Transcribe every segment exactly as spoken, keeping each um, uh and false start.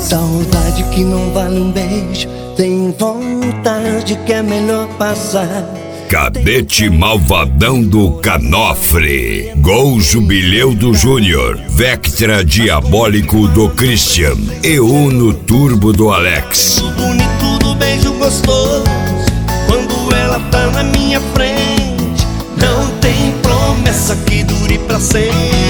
Saudade que não vale um beijo, tem vontade que é melhor passar. Cadete Malvadão do Canofre, Gol Jubileu do Júnior, Vectra Diabólico do Christian e Uno Turbo do Alex. Do bonito do beijo gostoso, quando ela tá na minha frente, não tem promessa que dure pra sempre.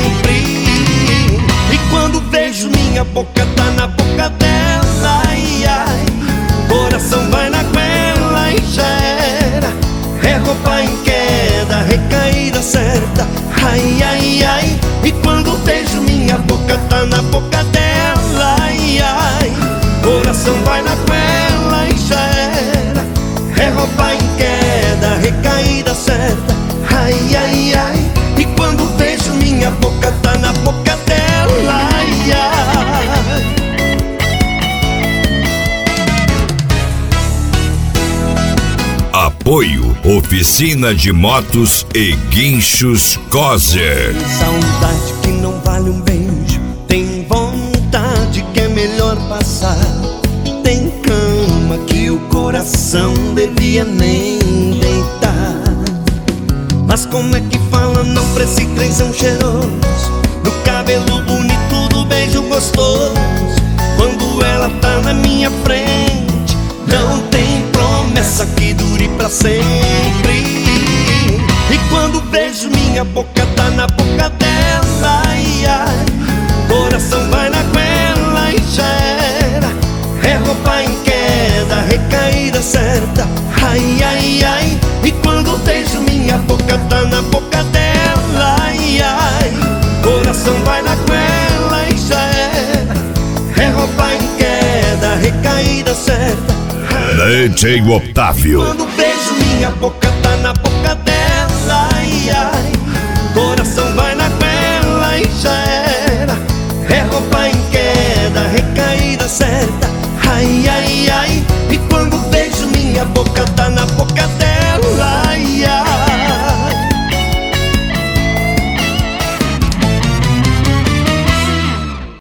E quando vejo minha boca tá na boca dela, ai ai, coração vai na goela e já era. É roupa em queda, recaída certa, ai, ai, ai. E quando beijo minha boca tá na boca dela, ai, ai, coração vai na goela e já era. É roupa em queda, recaída certa, ai, ai, ai. E quando beijo minha boca tá na boca dela, ai, ai. Apoio Oficina de Motos e Guinchos Coser. Saudade que não vale um beijo, tem vontade que é melhor passar. Tem cama que o coração devia nem deitar. Mas como é que fala não pra esse trenzão cheiroso, no cabelo bonito do beijo gostoso, quando ela tá na minha frente, não tem promessa que dure pra sempre. E quando beijo minha boca tá na boca dela, ai, ai, coração vai na goela e já era. É roupa em queda, recaída certa, ai, ai, ai. E quando beijo minha boca tá na boca dela, ai, ai, coração vai na goela e já era. É roupa em queda, recaída certa. D J Otávio. Quando beijo minha boca tá na boca dela, ai, ai,